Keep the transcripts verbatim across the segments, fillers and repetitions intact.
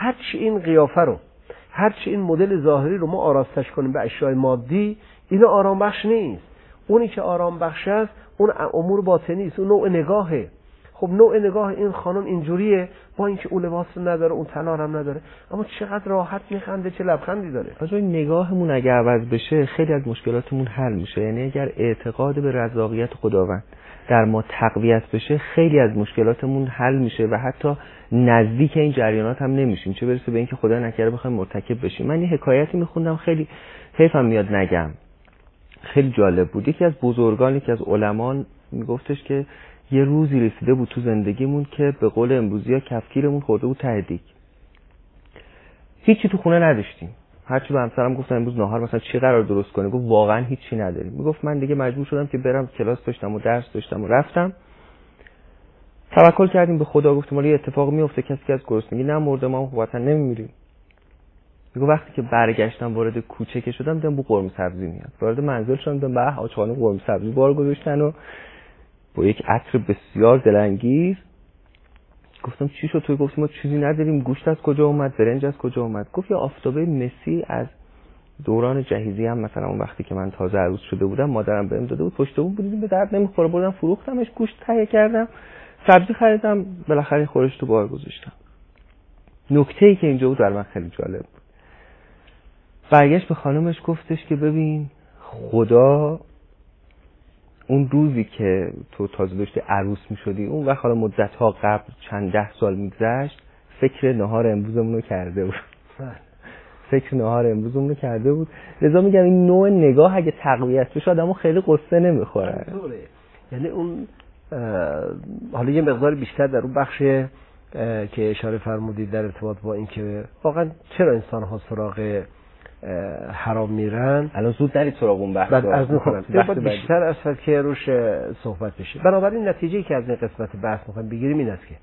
هرچی این قیافه رو، هرچی این مدل ظاهری رو ما آراستش کنیم به اشیاء مادی، این آرام بخش نیست. اونی که آرام بخش است اون امور باطنی است، اون نوع نگاهه. خب نوع نگاه این خانم اینجوریه، با اینکه اون لباس رو نداره، اون طلا هم نداره، اما چقدر راحت میخنده، چه لبخندی داره. از اون نگاهمون اگه عوض بشه خیلی از مشکلاتمون حل میشه. یعنی اگر اعتقاد به رضاقیت خداوند در ما تقویت بشه خیلی از مشکلاتمون حل میشه و حتی نزدیک این جریانات هم نمیشیم، چه برسه به اینکه خدا نکرده بخوایم مرتکب بشیم. من یه حکایتی میخوندم، خیلی حیفم میاد نگم، خیلی جالب بود. یکی از بزرگان، یکی از علمان میگفتش که یه روزی رسیده بود تو زندگیمون که به قول امروزی‌ها کفگیرمون خورده بود ته دیگ. هیچی تو خونه نداشتیم. هرچی به همسرم گفتم امروز نهار مثلا چی قرار درست کنه، گفت واقعا هیچی نداریم. میگفت من دیگه مجبور شدم که برم کلاس داشتم و درس داشتم و رفتم. توکل کردیم به خدا، گفتیم ولی اتفاق میفته، کسی که از گرسنگی نمرده، ما هم وطن نمیمیریم. میگه وقتی که برگشتم وارد کوچه که شدم دیدم بو قرمه سبزی میاد. وارد منزل شدم دیدم به آقا خانم قرمه سبزی بار گذاشتن و با یک عطر بسیار دلانگیز. گفتم چی شد؟ توی گفتیم ما چیزی نداریم. گوشت از کجا اومد؟ برنج از کجا اومد؟ گفت یه آفتابه مسی از دوران جهیزی هم مثلا اون وقتی که من تازه عروس شده بودم مادرم بهم داده بود، پشت بون بودیم به درد نمیخوره، بردم فروختمش، گوشت تهیه کردم، سبزی خریدم، بالاخره خورش تو بار گذاشتم. نکته‌ای که اینجا بود برای من خیلی جالب بود. برگشت به خانمش گفتش که ببین خدا اون روزی که تو تازه داشتی عروس می‌شدی، اون وقت حالا مدت‌ها قبل چند ده سال می‌گذشت، فکر نهار امروزمون رو کرده بود. فکر نهار امروزمون رو کرده بود. لذا میگم این نوع نگاه اگه تقویت بشه آدمو خیلی قصه نمی‌خوره. یعنی اون حالا یه مقدار بیشتر در اون بخش که اشاره فرمودید در ارتباط با این که واقعا چرا انسان‌ها سراغ حرام میرن، الان زود نرید سراغ اون بحث. بعد عرض می‌کنم باید بیشتر اصلا که روش صحبت بشه. بنابراین نتیجه‌ای که از این قسمت بحث می‌خوایم بگیریم این است که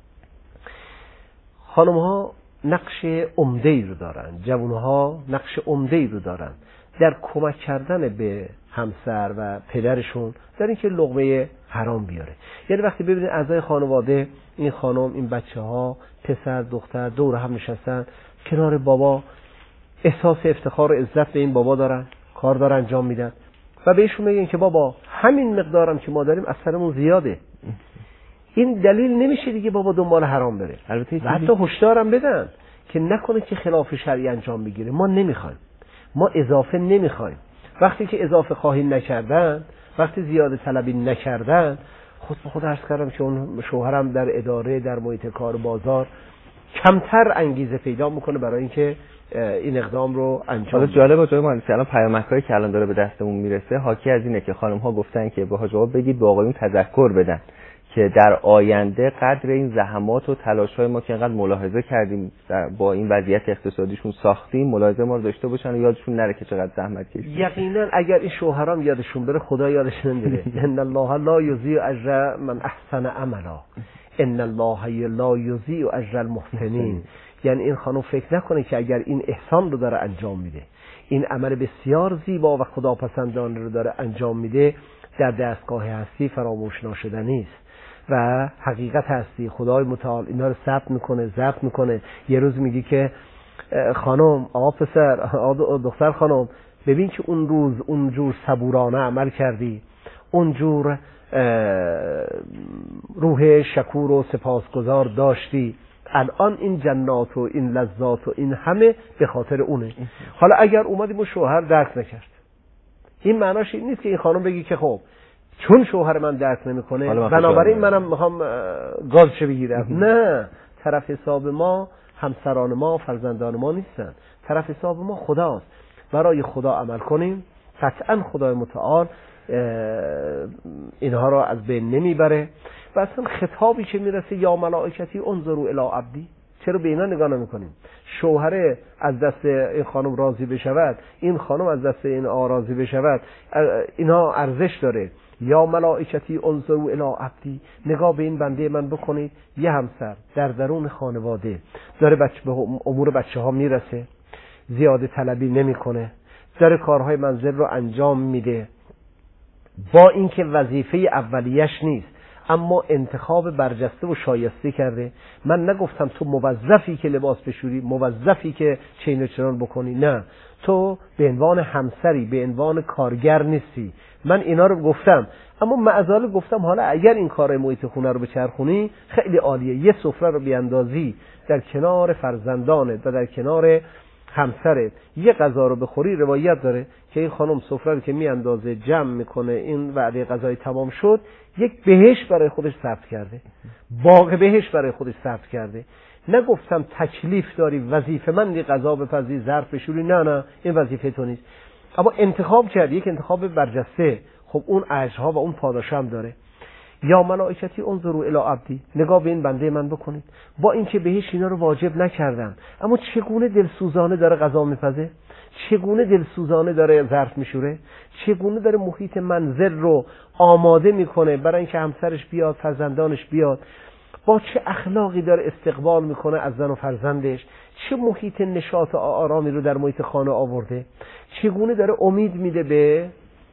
خانم‌ها نقش عمده‌ای رو دارن، جوان‌ها نقش عمده‌ای رو دارن در کمک کردن به همسر و پدرشون در اینکه لقمه حرام بیاره. یعنی وقتی ببینید اعضای خانواده، این خانم، این بچه‌ها، پسر، دختر دور هم نشستن کنار بابا، احساس افتخار و عزت به این بابا دارن، کار دارن انجام میدن و بهشون میگن که بابا همین مقدارم که ما داریم از سرمون زیاده. این دلیل نمیشه دیگه بابا دنبال حرام بره. البته حتی هشدارم بدن که نکنه که خلاف شرعی انجام بگیره. ما نمیخوایم، ما اضافه نمیخوایم. وقتی که اضافه خواهی نکردن، وقتی زیاده طلبی نکردن، خود به خود عرض کردم که اون شوهرم در اداره، در محیط کار، بازار کمتر انگیزه پیدا میکنه برای اینکه این اقدام رو انجام بده. جالبه جای مهندسی الان پیامک‌هایی که الان داره به دستمون میرسه حاکی از اینه که خانم‌ها گفتن که به حاج آقا بگید به آقایون تذکر بدن که در آینده قدر این زحمات و تلاش‌های ما که انقدر ملاحظه کردیم با این وضعیت اقتصادیشون ساختیم، ملاحظه ما رو داشته باشن و یادشون نره که چقدر زحمت کشیدیم. یقینا اگر این شوهرام یادشون بره خدا یادش نمیره. ان الله لا یضیع اجر من احسن عملا، ان الله لا یضیع اجر المحسنین. یعنی این خانم فکر نکنه که اگر این احسان رو داره انجام میده، این عمل بسیار زیبا و خداپسندانه رو داره انجام میده، در دستگاه هستی فراموش ناشدنی است و حقیقت هستی. خدای متعال اینا رو ثبت میکنه، ضبط میکنه. یه روز میگی که خانم، آقا پسر، آقا دختر خانم، ببین که اون روز اونجور صبورانه عمل کردی، اونجور روح شکور و سپاسگزار داشتی، الان این جنات و این لذات و این همه به خاطر اونه. حالا اگر اومدیم و شوهر درک نکرد، این معناش این نیست که این خانم بگی که خب چون شوهر من درک نمیکنه بنابراین منم میخوام گازش بگیرم. نه، طرف حساب ما همسران ما، فرزندان ما نیستن. طرف حساب ما خداست. برای خدا عمل کنیم، قطعا خدای متعال اینها را از بین نمیبره. و اصلا خطابی که میرسه یا ملائکتی انظروا الی عبدی، چرا به اینا نگاه نمی‌کنیم؟ شوهر از دست این خانم راضی بشود، این خانم از دست این آقا راضی بشود، اینا ارزش داره. یا ملائکتی انظروا الی عبدی، نگاه به این بنده من بکنید. یه همسر در درون خانواده داره بچه به امور بچه ها میرسه، زیاده طلبی نمی‌کنه، داره کارهای منزل رو انجام میده، با اینکه وظیفه اولیش نیست اما انتخاب برجسته و شایسته کرده. من نگفتم تو موظفی که لباس بشوری، موظفی که چین و چنان بکنی، نه، تو به عنوان همسری، به عنوان کارگر نیستی. من اینا رو گفتم، اما معذالک گفتم حالا اگر این کار محیط خونه رو بچرخونی خیلی عالیه. یه سفره رو بیاندازی در کنار فرزندانت و در کنار همسرت، یه غذا رو بخوری، روایت داره که این خانم سفره رو که میاندازه جمع میکنه، این وعده غذای تمام شد، یک بهشت برای خودش ثبت کرده، باغ بهشت برای خودش ثبت کرده. نگفتم تکلیف داری، وظیفه مندی غذا بپزی، ظرف بشوری، نه نه، این وظیفه تو نیست. اما انتخاب کرد، یک انتخاب برجسته، خب اون اجرها و اون پاداش هم داره. یا ملائکتی انظروا الی عبدی، نگاه به این بنده من بکنید، با اینکه بهش اینا رو واجب نکردم، اما چگونه دلسوزانه داره غذا میپزه، چگونه دلسوزانه داره ظرف میشوره، چگونه داره محیط منزل رو آماده میکنه برای اینکه همسرش بیاد، فرزندانش بیاد، با چه اخلاقی داره استقبال میکنه از زن و فرزندش، چه محیط نشاط و آرامی رو در محیط خانه آورده، چگونه داره امید میده به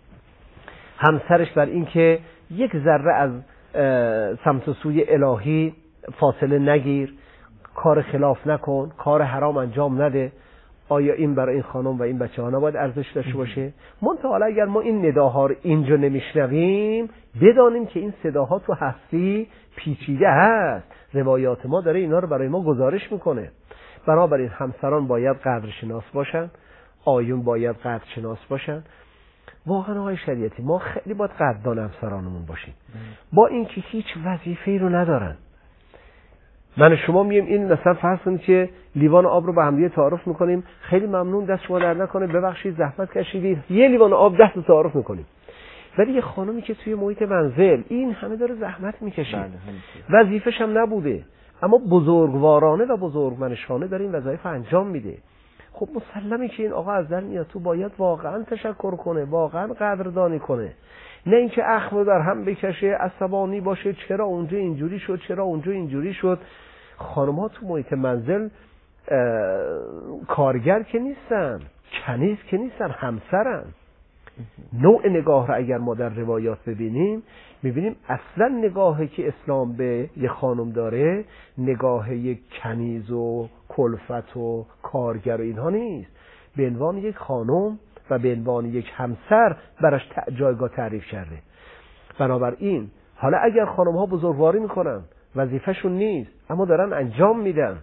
همسرش بر اینکه یک ذره از سمت و سوی الهی فاصله نگیر، کار خلاف نکن، کار حرام انجام نده. آیا این برای این خانم و این بچه ها نباید ارزش داشته باشه؟ منتها حالا اگر ما این نداها رو اینجا نمیشنویم، بدانیم که این صداها تو هستی پیچیده هست. روایات ما داره اینا رو برای ما گزارش میکنه. بنابراین همسران باید قدرشناس باشن، آیون باید قدرشناس باشن. واقعا آقای شریعتی ما خیلی باید قدردان همسرانمون باشیم، با اینکه هیچ وظیفه‌ای رو ندارن. من شما میم این مثلا فرض کنید که لیوان آب رو به هم دیگه تعارف میکنیم، خیلی ممنون، دست شما درد نکنه، ببخشید زحمت کشیدید، یه لیوان آب ده تا تعارف میکنیم. ولی یه خانمی که توی محیط منزل این همه داره زحمت میکشه، وظیفه‌ش هم نبوده، اما بزرگوارانه و بزرگمنشانه داره این وظایف انجام میده. خب مسلمه که این آقا از در میاد، تو باید واقعا تشکر کنه، واقعا قدردانی کنه، نه اینکه اخم در هم بکشه، عصبانی باشه، چرا اونجا اینجوری شد، چرا اونجا اینجوری شد. خانم‌ها تو محیط منزل کارگر که نیستن، کنیز که نیستن، همسرن. نوع نگاه را اگر ما در روایات ببینیم، میبینیم اصلا نگاهی که اسلام به یک خانم داره نگاه یک کنیز و کلفت و کارگر و اینها نیست، به عنوان یک خانم و به عنوان یک همسر براش جایگاه تعریف کرده. بنابراین حالا اگر خانم ها بزرگواری میکنن، وظیفهشون نیست اما دارن انجام میدن.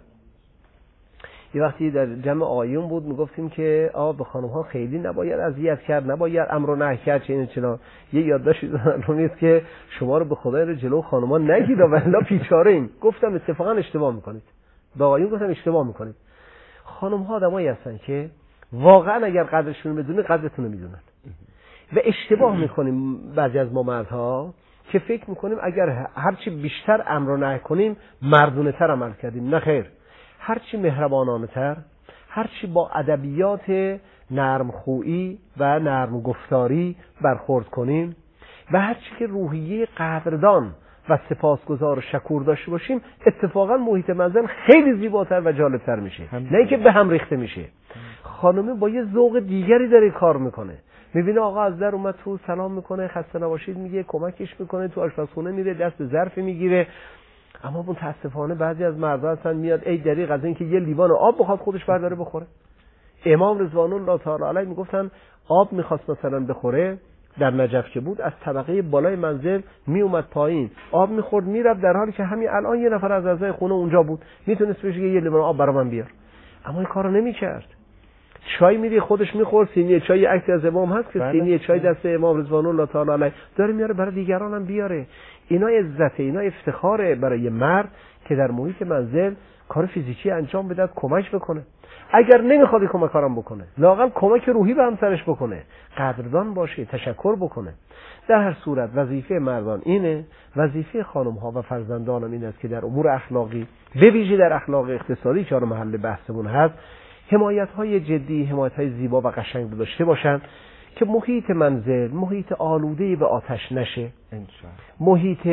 یه وقتی در جمع آیون بود میگفتیم که آقا به خانم ها خیلی نباید اذیت کرد، نباید امر و نهی کرد، چه این چنا. یه یادداشتی دارم نیست که شما رو به خدای رو جلو خانم ها نگید و والله بیچاره این. گفتم اتفاقا اشتباه میکنید، با آیون گفتم اشتباه میکنید. خانم ها آدمایی هستن که واقعا اگر قدرشون بدونه قدرتون رو میدونن و اشتباه میکنیم بعضی از ما مردها که فکر میکنیم اگر هرچی بیشتر امر و نهی کنیم مردونه تر عمل کردیم. نه خیر، هرچی مهربانانه تر، هرچی با ادبیات نرم خویی و نرم گفتاری برخورد کنیم و هرچی که روحیه قدردان و سپاسگزار و شکور داشته باشیم، اتفاقا محیط منزل خیلی زیباتر و جالبتر میشه، نه اینکه به هم ریخته میشه. خانم با یه ذوق دیگری داره کار میکنه، میبینه آقا از در اومد تو سلام میکنه، خسته نباشید میگه، کمکش میکنه، تو آشپزخونه میره دست ظرف میگیره. اما متاسفانه بعضی از مردها هستن میاد ای دریغ از اینکه یه لیوان آب بخواد خودش برداره بخوره. امام رضوان الله تعالی علیه میگفتن آب میخواست مثلا بخوره، در نجف که بود از طبقه بالای منزل میومد پایین آب میخورد میرفت، در حالی که همین الان یه نفر از اعضای خونه اونجا بود میتونست بهش بگه یه لیوان آب برام من بیار، اما این کارو نمیکرد. چای میری خودش میخورد، سینی چای عکس از امام هست که بله. سینی چای دست امام رضوان الله تعالی علیه داره میاره برای دیگران هم بیاره. اینا عزت، اینا افتخاره برای مرد که در محیط منزل کار فیزیکی انجام بده، کمک بکنه. اگر نمیخواد کمک کارم بکنه، لااقل کمک روحی به همسرش بکنه، قدردان باشه، تشکر بکنه. در هر صورت وظیفه مردان اینه، وظیفه خانم ها و فرزندان هم این است که در امور اخلاقی، به ویژه در اخلاق اقتصادی که محل بحثمون هست، حمایت های جدی، حمایت های زیبا و قشنگ داشته باشن که محیط منزل محیط آلوده‌ای به آتش نشه. محیط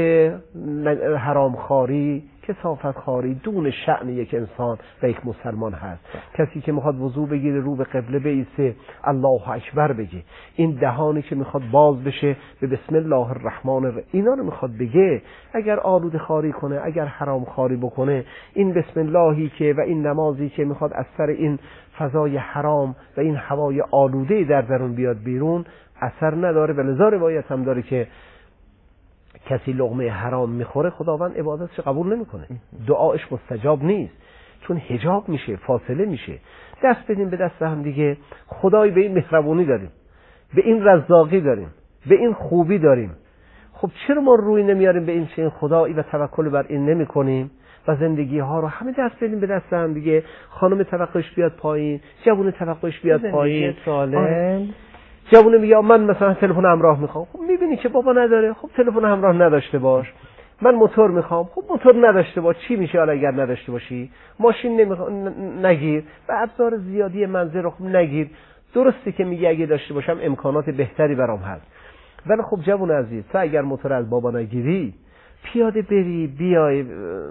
حرامخواری، کثافتخواری دون شأن یک انسان و یک مسلمان هست. کسی که میخواد وضو بگیره رو به قبله بایسته الله اکبر بگه، این دهانی که میخواد باز بشه به بسم الله الرحمن الرحیم اینا رو میخواد بگه، اگر آلوده خواری کنه، اگر حرام خواری بکنه، این بسم اللهی که و این نمازی که میخواد از سر این فضای حرام و این هوای آلوده در درون بیاد بیرون اثر نداره. و لذا روایت هم داره که کسی لقمه حرام میخوره خداوند عبادتش قبول نمیکنه، دعاش مستجاب نیست، چون حجاب میشه، فاصله میشه. دست بدیم به دست هم دیگه، خدای به این مهربونی داریم، به این رزاقی داریم، به این خوبی داریم، خب چرا ما روی نمیاریم به این چنین خدایی و توکل بر این نمی کنیم و زندگی ها رو همه دست بدیم به دست هم دیگه. خانم توقعش بیاد پایین، جوون توقعش بیاد پایین، سالم. جوونه میگه من مثلا تلفن همراه میخوام، خب میبینی که بابا نداره، خب تلفن همراه نداشته باش. من موتور میخوام، خب موتور نداشته باش، چی میشه حالا اگر نداشته باشی؟ ماشین نمیخوام نگیر و ابزار زیادی منزل رو خب نگیر. درسته که میگه اگه داشته باشم امکانات بهتری برام هست، ولی خب جوون عزیز تو اگر موتور از بابا نگیری، پیاده بری بیای،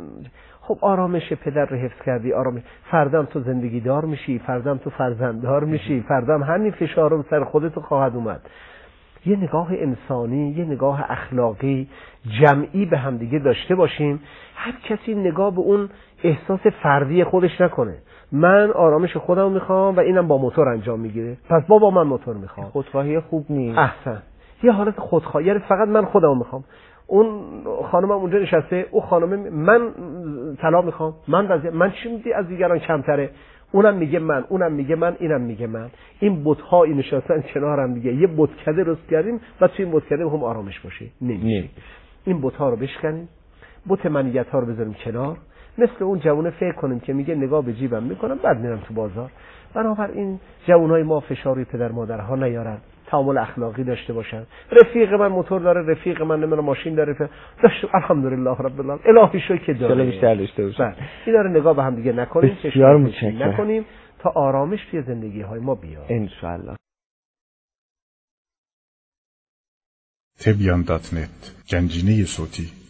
خب آرامش پدر رو حفظ کردی، آرامش فردام تو زندگی دار میشی، فردام تو فرزنددار میشی، فردام همین فشار رو سر خودت خواهد اومد. یه نگاه انسانی، یه نگاه اخلاقی جمعی به هم دیگه داشته باشیم. هر کسی نگاه به اون احساس فردی خودش نکنه، من آرامش خودم میخوام و اینم با موتور انجام میگیره، پس بابا من موتور میخوام. خودخواهی خوب نیست. احسن، یه حالت خودخواهی، یعنی فقط من خودم میخوام. اون خانمم اونجا نشسته، او خانم من طلاق میخوام، من وضعیت من چی میدی از دیگران کمتره، اونم میگه من، اونم میگه من، اینم میگه من. این بت‌هایی نشستن کنار هم دیگه، یه بتکده درست کردیم و توی این بتکده هم آرامش باشه، نمیشه. این بت‌ها رو بشکنیم، بت منیت‌ها رو بذاریم کنار، مثل اون جوونه فکر کنیم که میگه نگاه به جیبم میکنم بعد میرم تو بازار. بنابراین جوانای ما فشاری پدر مادرها نیارن، تعامل اخلاقی داشته باشن. رفیق من موتور داره، رفیق من نمیدونم ماشین داره، داشت الحمدلله رب العالمین، الهی شکر که داره، بیشتر داشته باشه. اینا رو نگاه به هم دیگه نکنیم، بسیار متشکرم، نکنیم تا آرامش توی زندگی های ما بیاد ان شاء الله. تبیان دات نت، گنجینه صوتی.